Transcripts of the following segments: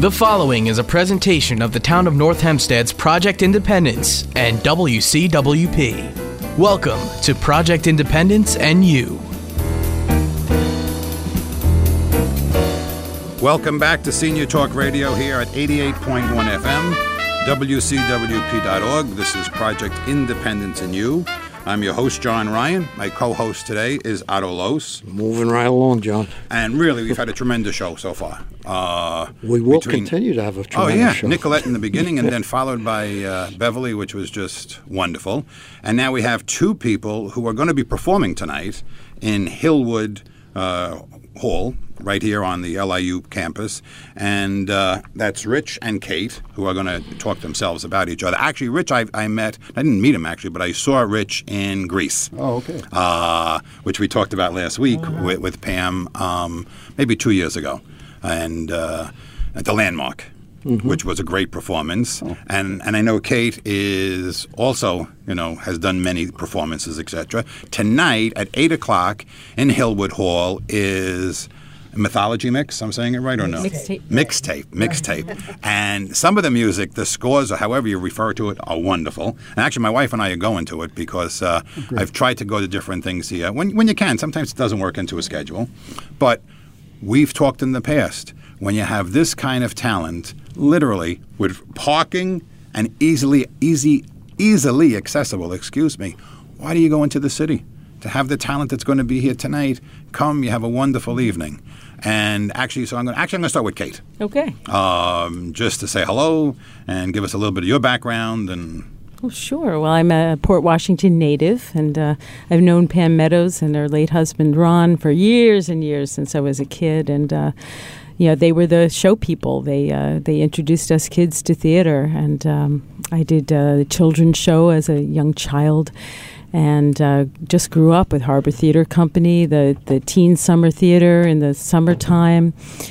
The following is a presentation of the Town of North Hempstead's Project Independence and WCWP. Welcome to Project Independence and You. Welcome back to Senior Talk Radio here at 88.1 FM, WCWP.org. This is Project Independence and You. I'm your host, John Ryan. My co-host today is Otto Los. Moving right along, John. And really, we've had a tremendous show so far. We will continue to have a tremendous show. Nicolette in the beginning and then followed by Beverly, which was just wonderful. And now we have two people who are going to be performing tonight in Hillwood Hall, right here on the LIU campus. And that's Rich and Kate, who are going to talk themselves about each other. Actually, Rich, I didn't meet him actually, but I saw Rich in Greece. Oh, okay. Which we talked about last week with Pam, maybe 2 years ago. And at the Landmark, which was a great performance. Oh. And I know Kate is also, has done many performances, etc. Tonight at 8 o'clock in Hillwood Hall is Mythology Mix. I'm saying it right or no? Mixtape. And some of the music, the scores, or however you refer to it, are wonderful. And actually, my wife and I are going to it because I've tried to go to different things here. When you can, sometimes it doesn't work into a schedule. But we've talked in the past, when you have this kind of talent, literally with parking and easily accessible, why do you go into the city? To have the talent that's going to be here tonight, come, you have a wonderful evening. And actually, I'm going to start with Kate. Okay. Just to say hello and give us a little bit of your background and... Well, sure. Well, I'm a Port Washington native, and I've known Pam Meadows and her late husband, Ron, for years and years since I was a kid. And, they were the show people. They introduced us kids to theater. And I did the children's show as a young child and just grew up with Harbor Theater Company, the teen summer theater in the summertime.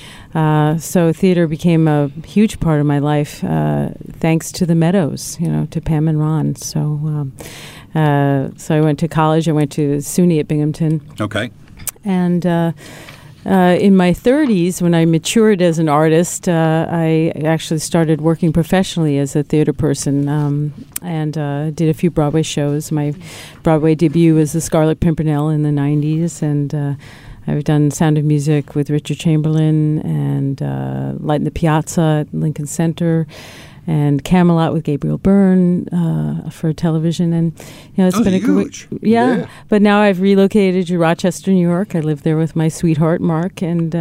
So theater became a huge part of my life, thanks to the Meadows, to Pam and Ron. So I went to college. I went to SUNY at Binghamton. Okay. And in my 30s, when I matured as an artist, I actually started working professionally as a theater person and did a few Broadway shows. My Broadway debut was The Scarlet Pimpernel in the 90s, and I've done Sound of Music with Richard Chamberlain and Light in the Piazza at Lincoln Center and Camelot with Gabriel Byrne for television. And, it's been huge. Yeah. But now I've relocated to Rochester, New York. I live there with my sweetheart, Mark, and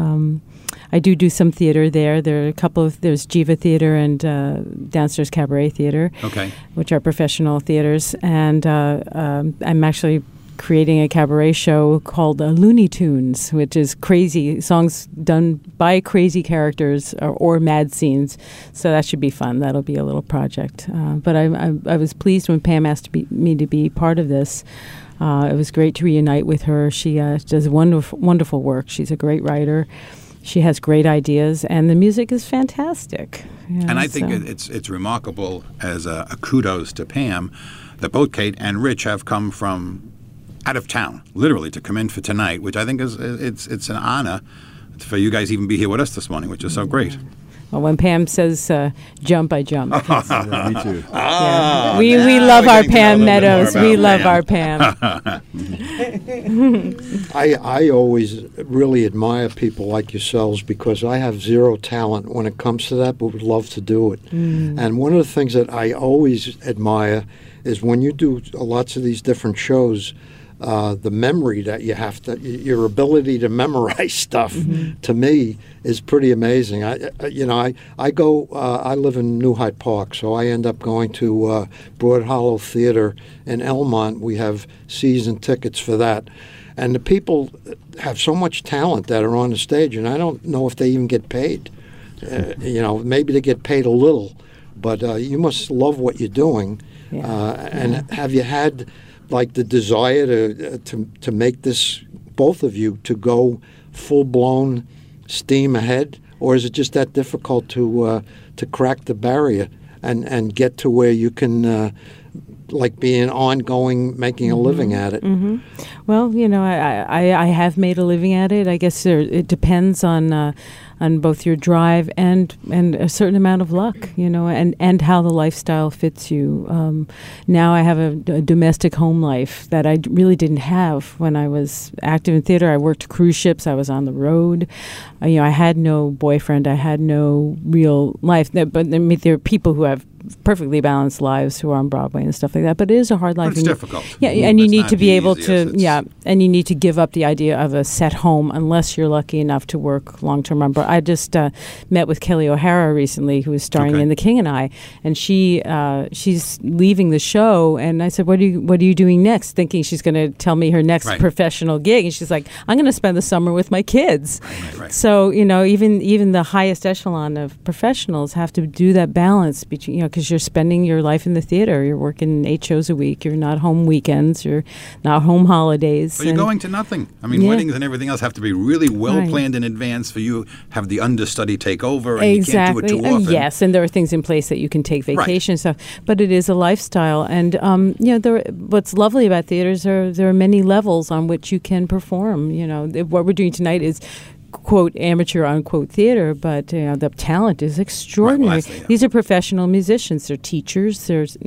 I do some theater there. There's Jiva Theater and Downstairs Cabaret Theater, which are professional theaters. And I'm actually creating a cabaret show called Looney Tunes, which is crazy songs done by crazy characters or mad scenes. So that should be fun. That'll be a little project. But I was pleased when Pam asked me to be part of this. It was great to reunite with her. She does wonderful work. She's a great writer. She has great ideas, and the music is fantastic. And I think it's remarkable as a kudos to Pam that both Kate and Rich have come from out of town, literally, to come in for tonight, which I think is it's an honor for you guys even be here with us this morning, which is so great. Well, when Pam says jump, I jump. Yeah, me too. We love our Pam Meadows. We love our Pam. I always really admire people like yourselves because I have zero talent when it comes to that, but would love to do it. And one of the things that I always admire is when you do lots of these different shows, the memory that you have your ability to memorize stuff, to me, is pretty amazing. I live in New Hyde Park, so I end up going to Broad Hollow Theater in Elmont. We have season tickets for that. And the people have so much talent that are on the stage, and I don't know if they even get paid. Maybe they get paid a little, but you must love what you're doing. And have you had the desire to make this, both of you, to go full-blown steam ahead, or is it just that difficult to crack the barrier and get to where you can be an ongoing making a living at it? Well, I have made a living at it. I guess it depends on on both your drive and a certain amount of luck, and how the lifestyle fits you. Now I have a domestic home life that I really didn't have when I was active in theater. I worked cruise ships. I was on the road. I had no boyfriend. I had no real life. But there are people who have perfectly balanced lives who are on Broadway and stuff like that. But it is a hard life. But it's difficult. Yeah, and you need to be able to, and you need to give up the idea of a set home unless you're lucky enough to work long-term on Broadway. I just met with Kelly O'Hara recently, who is starring in The King and I, and she's leaving the show, and I said, what are you doing next? Thinking she's going to tell me her next professional gig, and she's like, I'm going to spend the summer with my kids. Right. So, even the highest echelon of professionals have to do that balance between, because you're spending your life in the theater. You're working 8 shows a week. You're not home weekends. You're not home holidays. But you're going to nothing. I mean, weddings and everything else have to be really well planned in advance for you. Have the understudy take over, and you can't do it too often. Yes, and there are things in place that you can take vacation and stuff. But it is a lifestyle, and what's lovely about theaters there are many levels on which you can perform. What we're doing tonight is, quote, amateur, unquote, theater, but the talent is extraordinary. These are professional musicians. They're teachers.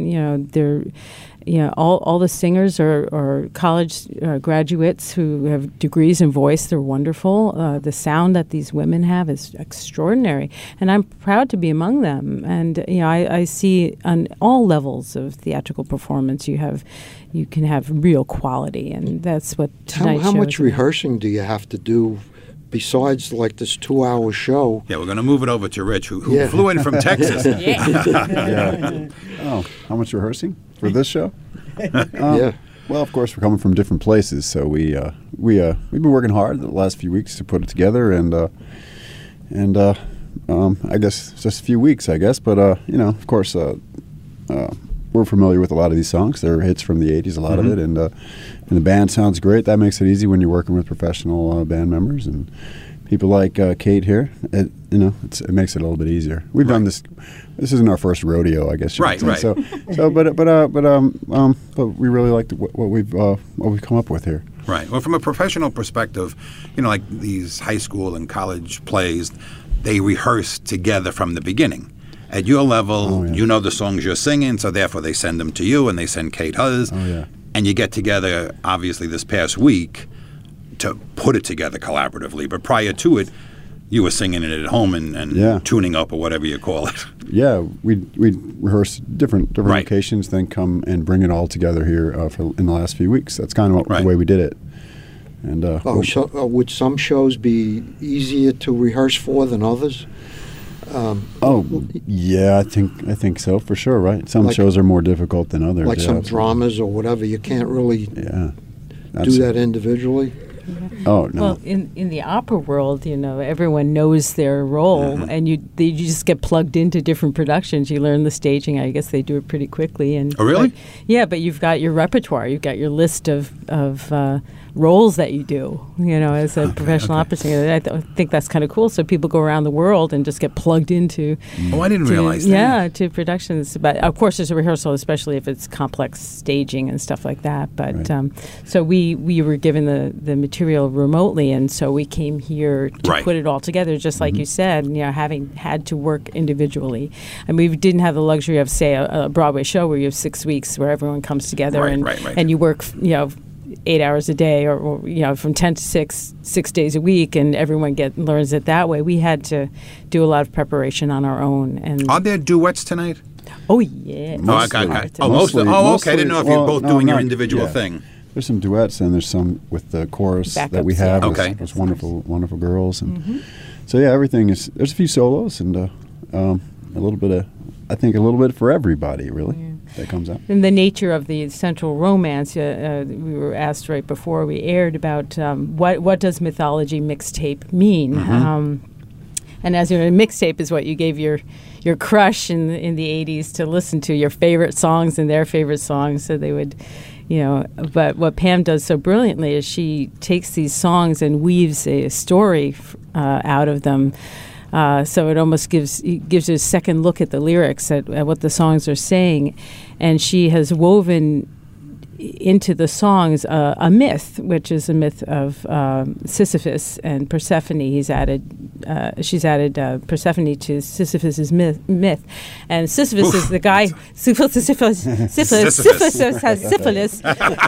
All the singers are college graduates who have degrees in voice. They're wonderful. The sound that these women have is extraordinary, and I'm proud to be among them. And I see on all levels of theatrical performance, you can have real quality, and that's what tonight's How show much is about. rehearsing do you have to do? Besides, like, this 2-hour show. Yeah, we're going to move it over to Rich, who flew in from Texas. Oh, how much rehearsing for this show? Well, of course, we're coming from different places, so we've been working hard the last few weeks to put it together, and I guess it's just a few weeks, but of course, we're familiar with a lot of these songs. They're hits from the 80s, a lot of it, and the band sounds great. That makes it easy when you're working with professional band members and people like Kate here. It makes it a little bit easier. We've done this. This isn't our first rodeo, I guess. Right. So, but we really like what we've come up with here. Right. Well, from a professional perspective, like these high school and college plays, they rehearse together from the beginning. At your level, you know the songs you're singing, so therefore they send them to you, and they send Kate hers. And you get together, obviously, this past week to put it together collaboratively. But prior to it, you were singing it at home and tuning up or whatever you call it. Yeah, we rehearse different locations, then come and bring it all together here in the last few weeks. That's kind of the way we did it. And would some shows be easier to rehearse for than others? I think so, for sure, right? Some shows are more difficult than others. Like some dramas or whatever, you can't really do that individually. Oh, no. Well, in the opera world, everyone knows their role, and you just get plugged into different productions. You learn the staging. I guess they do it pretty quickly. And oh, really? But you've got your repertoire. You've got your list of roles that you do, as a professional opera singer. I think that's kind of cool. So people go around the world and just get plugged into. Oh, I didn't realize that. Yeah, to productions. But of course, there's a rehearsal, especially if it's complex staging and stuff like that. But so we were given the material remotely, and so we came here to put it all together, just like you said. Having had to work individually, and we didn't have the luxury of, say, a Broadway show where you have 6 weeks where everyone comes together and you work, 8 hours a day, or from 10 to 6 days a week, and everyone learns it that way. We had to do a lot of preparation on our own. And are there duets tonight? Oh yeah. Mostly. Okay. I didn't know if you're both doing your individual thing. There's some duets, and there's some with the chorus that we have. Those wonderful, wonderful girls, and so everything is. There's a few solos and a little bit for everybody, really. Yeah. That comes out. And the nature of the central romance, we were asked right before we aired about what does mythology mixtape mean? And as you know, a mixtape is what you gave your crush in the 80s to listen to, your favorite songs and their favorite songs, so they would, but what Pam does so brilliantly is she takes these songs and weaves a story out of them. So it almost gives you a second look at the lyrics, at what the songs are saying. And she has woven into the songs a myth, which is a myth of Sisyphus and Persephone. She's added Persephone to Sisyphus's myth. And Sisyphus is the guy. Syphilis has syphilis.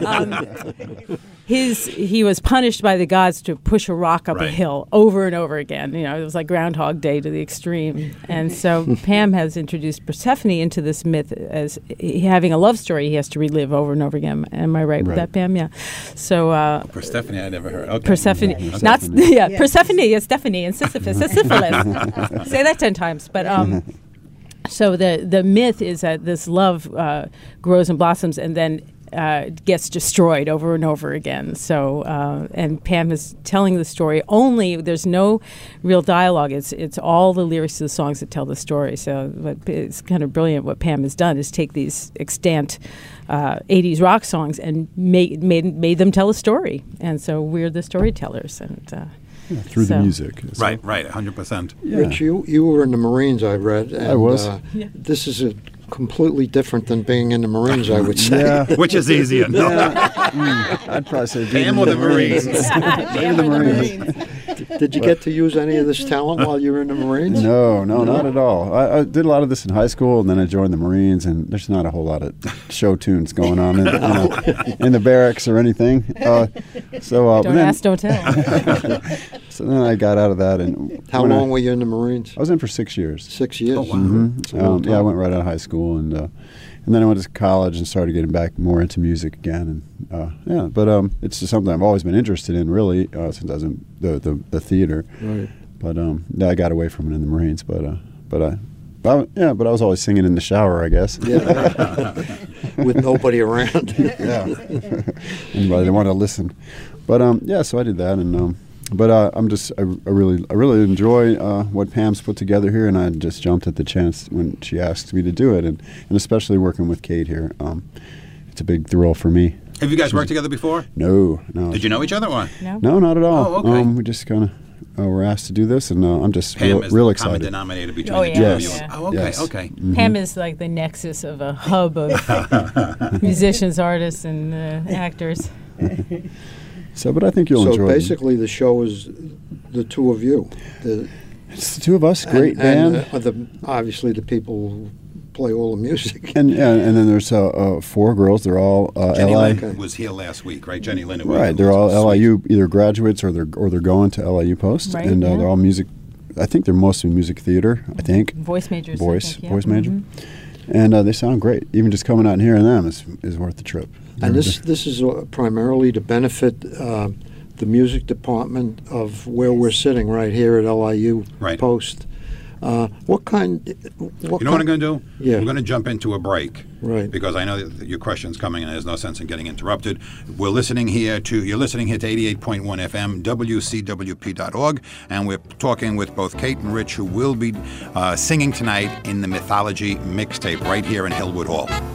He was punished by the gods to push a rock up a hill over and over again. You know, it was like Groundhog Day to the extreme. And so Pam has introduced Persephone into this myth as having a love story he has to relive over and over again. Am I right with that, Pam? Yeah. So Persephone, I never heard. Okay. Persephone, Persephone is Stephanie, and Sisyphus is syphilis. Say that 10 times, but. So the myth is that this love grows and blossoms and then gets destroyed over and over again. So and Pam is telling the story. Only there's no real dialogue. It's all the lyrics to the songs that tell the story. So it's kind of brilliant. What Pam has done is take these extant 80s rock songs and made them tell a story. And so we're the storytellers and. Through the music. So. Right, 100%. Yeah. Rich, you were in the Marines, I read. And, I was. This is completely different than being in the Marines, I would say. Yeah. Which is easier? No. I'd probably say Pam or the Marines. Pam or the Marines. Did you get to use any of this talent while you were in the Marines? No, not at all. I did a lot of this in high school, and then I joined the Marines, and there's not a whole lot of show tunes going on in the barracks or anything. Don't ask, don't tell. So then I got out of that. And how long were you in the Marines? I was in for 6 years. 6 years? Oh, wow. Mm-hmm. I went right out of high school, and then I went to college and started getting back more into music again. And but it's just something I've always been interested in, really, since I was in the theater. Right. But I got away from it in the Marines. But I was always singing in the shower, I guess. Yeah. With nobody around. Yeah. Anybody that wanted to listen. But so I did that, and but I really enjoy what Pam's put together here, and I just jumped at the chance when she asked me to do it, and especially working with Kate here. It's a big thrill for me. Have you guys worked together before? No. Did you know each other? Or? No, not at all. Oh, okay. We just kind of were asked to do this, and I'm just Pam real is the common excited. denominator between the two of you. Yes. Oh, okay, Yes. okay. Mm-hmm. Pam is like the nexus of a hub of musicians, artists, and actors. So, but I think you'll enjoy it. So basically the show is the two of you. It's the two of us, great band. And obviously the people who play all the music. And then there's 4 girls. They're all Jenny LI. Lynn was here last week, right? Jenny Lynn. Right, they're all LIU, either graduates or they're going to LIU Post, Right, and yeah. they're all music. I think they're mostly music theater. I think Voice majors. voice major, Mm-hmm. and they sound great. Even just coming out and hearing them is worth the trip. And this is primarily to benefit the music department of where we're sitting right here at LIU Post. What kind? You know what I'm going to do? Yeah. We're going to jump into a break. Right. Because I know that your question's coming and there's no sense in getting interrupted. You're listening here to 88.1 FM, WCWP.org, and we're talking with both Kate and Rich, who will be singing tonight in the Mythology mixtape right here in Hillwood Hall.